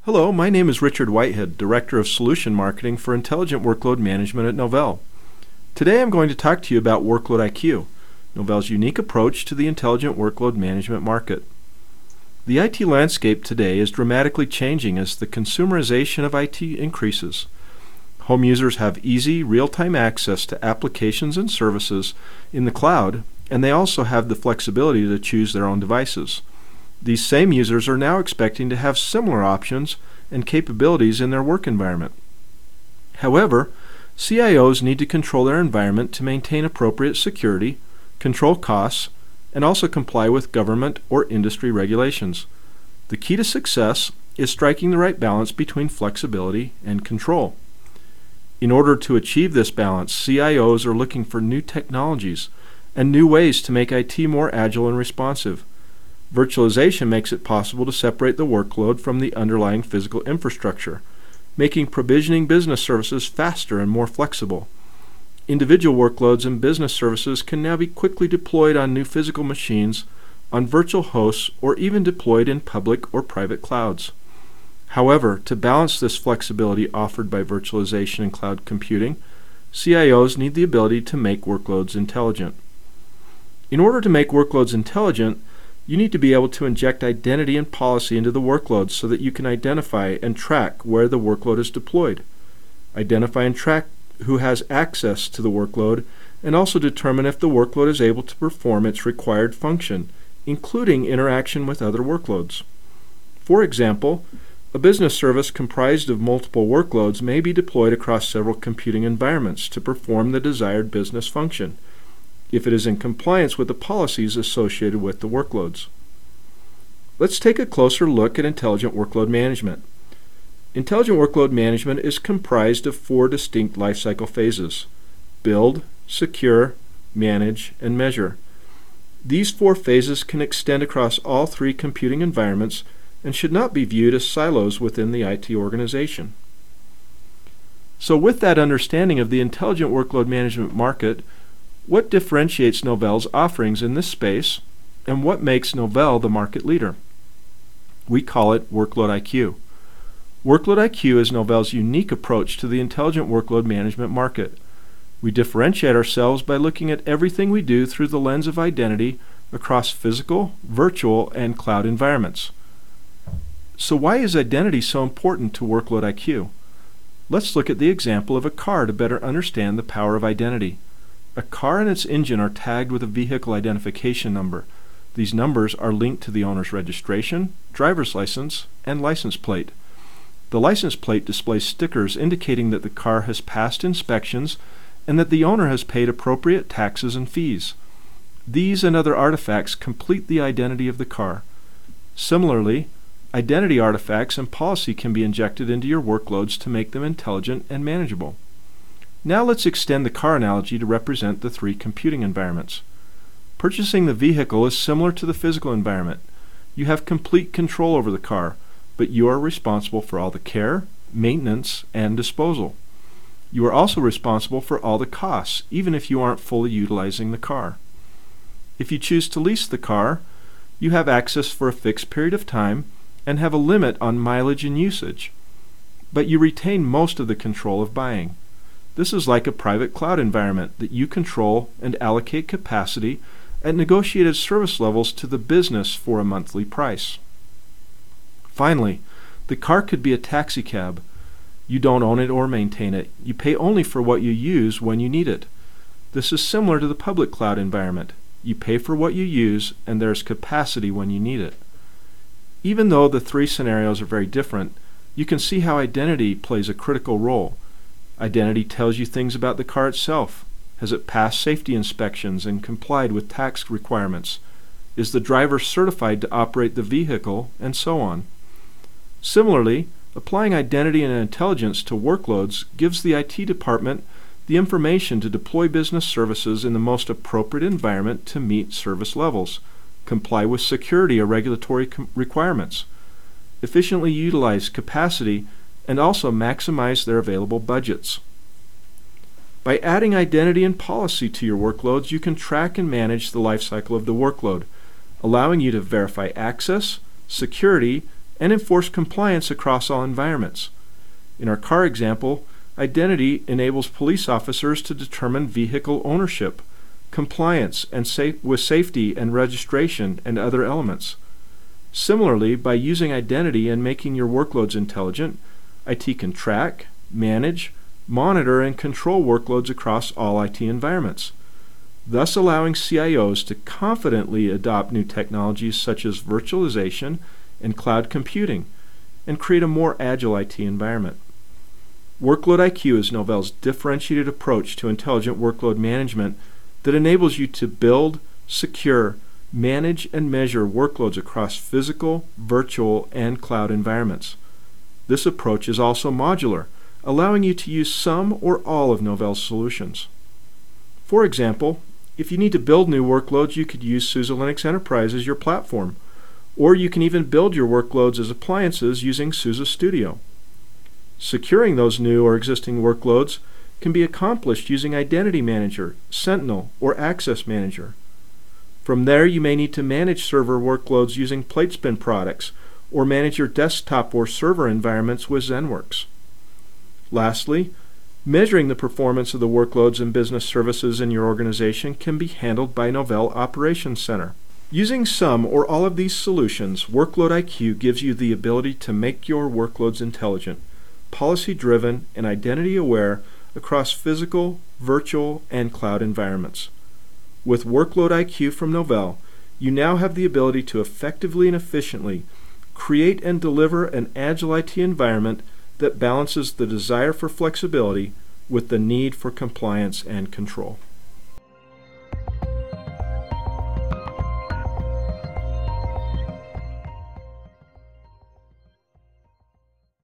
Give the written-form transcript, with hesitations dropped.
Hello, my name is Richard Whitehead, Director of Solution Marketing for Intelligent Workload Management at Novell. Today I'm going to talk to you about Workload IQ, Novell's unique approach to the intelligent workload management market. The IT landscape today is dramatically changing as the consumerization of IT increases. Home users have easy, real-time access to applications and services in the cloud, and they also have the flexibility to choose their own devices. These same users are now expecting to have similar options and capabilities in their work environment. However, CIOs need to control their environment to maintain appropriate security, control costs, and also comply with government or industry regulations. The key to success is striking the right balance between flexibility and control. In order to achieve this balance, CIOs are looking for new technologies and new ways to make IT more agile and responsive. Virtualization makes it possible to separate the workload from the underlying physical infrastructure, making provisioning business services faster and more flexible. Individual workloads and business services can now be quickly deployed on new physical machines, on virtual hosts, or even deployed in public or private clouds. However, to balance this flexibility offered by virtualization and cloud computing, CIOs need the ability to make workloads intelligent. In order to make workloads intelligent, you need to be able to inject identity and policy into the workload so that you can identify and track where the workload is deployed. Identify and track who has access to the workload, and also determine if the workload is able to perform its required function, including interaction with other workloads. For example, a business service comprised of multiple workloads may be deployed across several computing environments to perform the desired business function, if it is in compliance with the policies associated with the workloads. Let's take a closer look at intelligent workload management. Intelligent workload management is comprised of 4 distinct lifecycle phases: build, secure, manage, and measure. These 4 phases can extend across all 3 computing environments and should not be viewed as silos within the IT organization. So with that understanding of the intelligent workload management market, what differentiates Novell's offerings in this space, and what makes Novell the market leader? We call it Workload IQ. Workload IQ is Novell's unique approach to the intelligent workload management market. We differentiate ourselves by looking at everything we do through the lens of identity across physical, virtual, and cloud environments. So why is identity so important to Workload IQ? Let's look at the example of a car to better understand the power of identity. A car and its engine are tagged with a vehicle identification number. These numbers are linked to the owner's registration, driver's license, and license plate. The license plate displays stickers indicating that the car has passed inspections and that the owner has paid appropriate taxes and fees. These and other artifacts complete the identity of the car. Similarly, identity artifacts and policy can be injected into your workloads to make them intelligent and manageable. Now let's extend the car analogy to represent the 3 computing environments. Purchasing the vehicle is similar to the physical environment. You have complete control over the car, but you are responsible for all the care, maintenance, and disposal. You are also responsible for all the costs, even if you aren't fully utilizing the car. If you choose to lease the car, you have access for a fixed period of time and have a limit on mileage and usage, but you retain most of the control of buying. This is like a private cloud environment that you control and allocate capacity at negotiated service levels to the business for a monthly price. Finally, the car could be a taxi cab. You don't own it or maintain it. You pay only for what you use when you need it. This is similar to the public cloud environment. You pay for what you use, and there's capacity when you need it. Even though the 3 scenarios are very different, you can see how identity plays a critical role. Identity tells you things about the car itself. Has it passed safety inspections and complied with tax requirements? Is the driver certified to operate the vehicle? And so on. Similarly, applying identity and intelligence to workloads gives the IT department the information to deploy business services in the most appropriate environment to meet service levels, comply with security or regulatory requirements, efficiently utilize capacity, and also maximize their available budgets. By adding identity and policy to your workloads, you can track and manage the lifecycle of the workload, allowing you to verify access, security, and enforce compliance across all environments. In our car example, identity enables police officers to determine vehicle ownership, compliance, and with safety and registration and other elements. Similarly, by using identity and making your workloads intelligent, IT can track, manage, monitor, and control workloads across all IT environments, thus allowing CIOs to confidently adopt new technologies such as virtualization and cloud computing, and create a more agile IT environment. Workload IQ is Novell's differentiated approach to intelligent workload management that enables you to build, secure, manage, and measure workloads across physical, virtual, and cloud environments. This approach is also modular, allowing you to use some or all of Novell's solutions. For example, if you need to build new workloads, you could use SUSE Linux Enterprise as your platform, or you can even build your workloads as appliances using SUSE Studio. Securing those new or existing workloads can be accomplished using Identity Manager, Sentinel, or Access Manager. From there, you may need to manage server workloads using Platespin products, or manage your desktop or server environments with ZenWorks. Lastly, measuring the performance of the workloads and business services in your organization can be handled by Novell Operations Center. Using some or all of these solutions, Workload IQ gives you the ability to make your workloads intelligent, policy-driven, and identity-aware across physical, virtual, and cloud environments. With Workload IQ from Novell, you now have the ability to effectively and efficiently create and deliver an agile IT environment that balances the desire for flexibility with the need for compliance and control.